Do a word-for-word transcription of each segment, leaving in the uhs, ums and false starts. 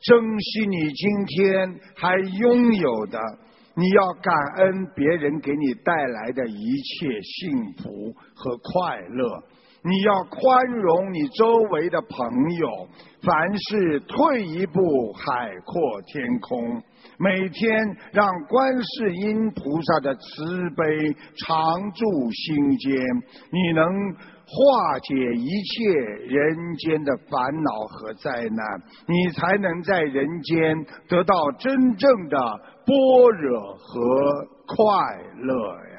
珍惜你今天还拥有的，你要感恩别人给你带来的一切幸福和快乐。你要宽容你周围的朋友，凡事退一步海阔天空。每天让观世音菩萨的慈悲常驻心间，你能化解一切人间的烦恼和灾难，你才能在人间得到真正的般若和快乐呀。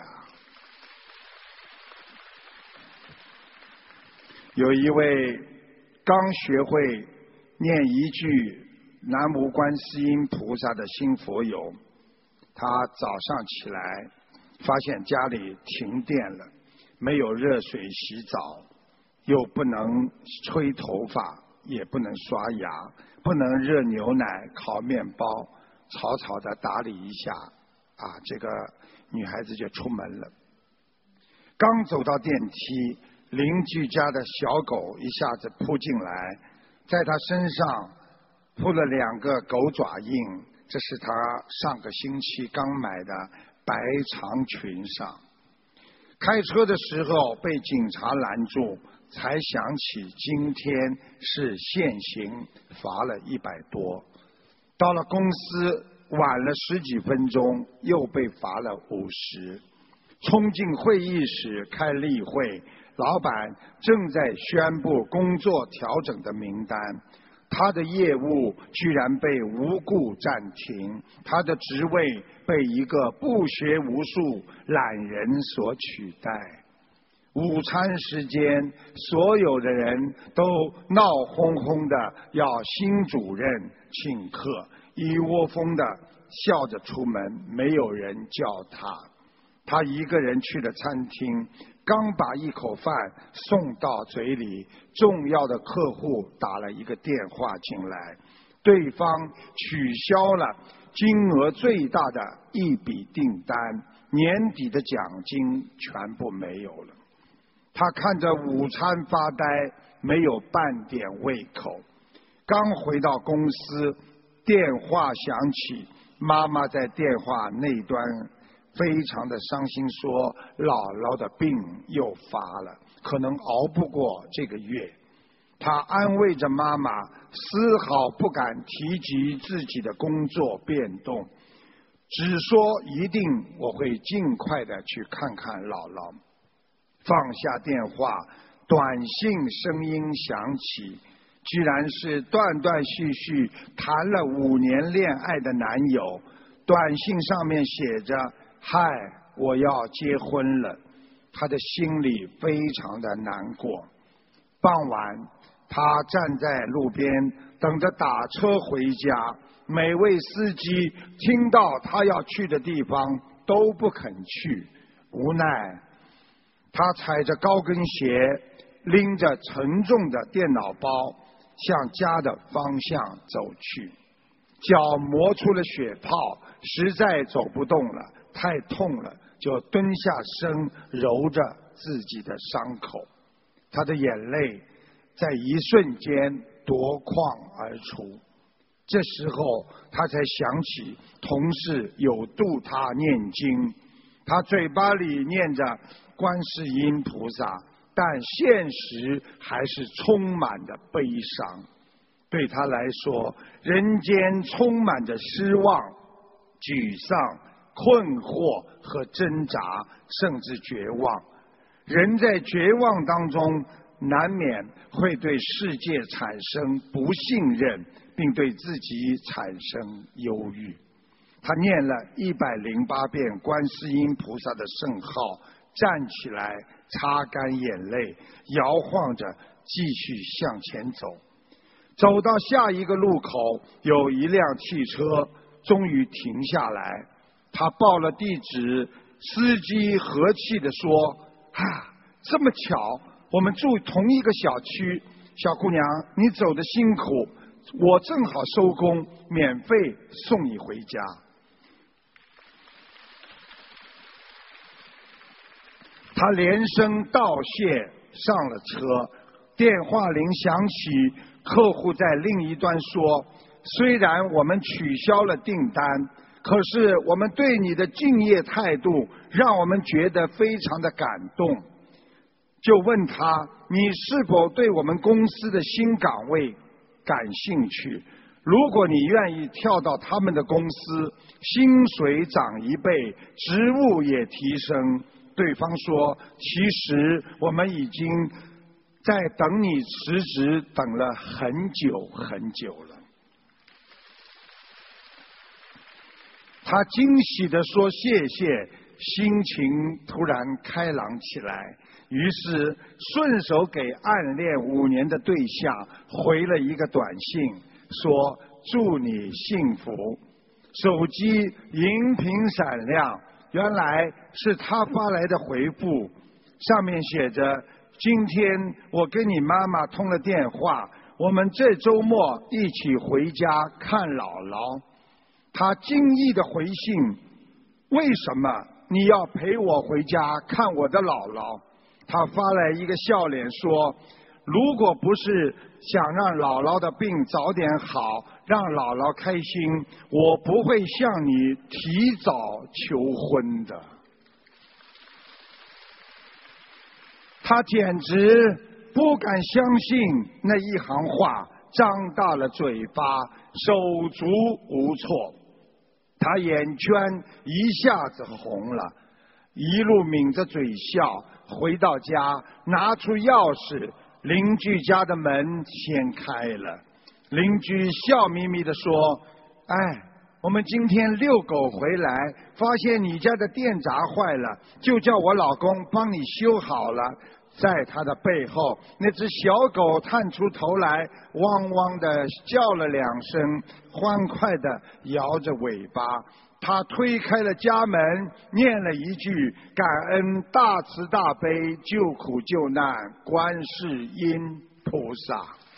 有一位刚学会念一句南无观世音菩萨的新佛友，他早上起来发现家里停电了，没有热水洗澡，又不能吹头发，也不能刷牙，不能热牛奶烤面包，草草的打理一下啊，这个女孩子就出门了。刚走到电梯，邻居家的小狗一下子扑进来，在她身上扑了两个狗爪印，这是她上个星期刚买的白长裙上。开车的时候被警察拦住，才想起今天是限行，罚了一百多。到了公司晚了十几分钟，又被罚了五十。冲进会议室开例会，老板正在宣布工作调整的名单，他的业务居然被无故暂停，他的职位被一个不学无术懒人所取代。午餐时间，所有的人都闹哄哄的要新主任请客，一窝蜂的笑着出门，没有人叫他。他一个人去了餐厅，刚把一口饭送到嘴里，重要的客户打了一个电话进来，对方取消了金额最大的一笔订单，年底的奖金全部没有了。他看着午餐发呆，没有半点胃口。刚回到公司，电话响起，妈妈在电话那端非常的伤心，说姥姥的病又发了，可能熬不过这个月。他安慰着妈妈，丝毫不敢提及自己的工作变动，只说一定我会尽快的去看看姥姥。放下电话，短信声音响起，居然是断断续续谈了五年恋爱的男友。短信上面写着，嗨，我要结婚了。他的心里非常的难过。傍晚，他站在路边等着打车回家，每位司机听到他要去的地方都不肯去，无奈他踩着高跟鞋，拎着沉重的电脑包，向家的方向走去。脚磨出了血泡，实在走不动了，太痛了，就蹲下身揉着自己的伤口。他的眼泪在一瞬间夺眶而出。这时候他才想起同事有度他念经，他嘴巴里念着观世音菩萨，但现实还是充满着悲伤。对他来说，人间充满着失望、沮丧、困惑和挣扎，甚至绝望。人在绝望当中，难免会对世界产生不信任，并对自己产生忧郁。他念了一百零八遍观世音菩萨的圣号，站起来，擦干眼泪，摇晃着继续向前走。走到下一个路口，有一辆汽车终于停下来。他报了地址，司机和气地说：啊，这么巧，我们住同一个小区。小姑娘，你走得辛苦，我正好收工，免费送你回家。他连声道谢，上了车。电话铃响起，客户在另一端说： 虽然我们取消了订单，可是我们对你的敬业态度让我们觉得非常的感动。就问他，你是否对我们公司的新岗位感兴趣？如果你愿意跳到他们的公司，薪水涨一倍，职务也提升。对方说，其实我们已经在等你辞职等了很久很久了。他惊喜地说谢谢，心情突然开朗起来，于是顺手给暗恋五年的对象回了一个短信，说祝你幸福。手机荧屏闪亮，原来是他发来的回复，上面写着，今天我跟你妈妈通了电话，我们这周末一起回家看姥姥。他惊异的回信，为什么你要陪我回家看我的姥姥？他发来一个笑脸说，如果不是想让姥姥的病早点好，让姥姥开心，我不会向你提早求婚的。他简直不敢相信那一行话，张大了嘴巴，手足无措。他眼圈一下子红了，一路抿着嘴笑，回到家拿出钥匙，邻居家的门先开了。邻居笑眯眯地说，哎，我们今天遛狗回来，发现你家的电闸坏了，就叫我老公帮你修好了。在他的背后，那只小狗探出头来，汪汪地叫了两声，欢快地摇着尾巴。他推开了家门，念了一句，感恩大慈大悲救苦救难观世音菩萨。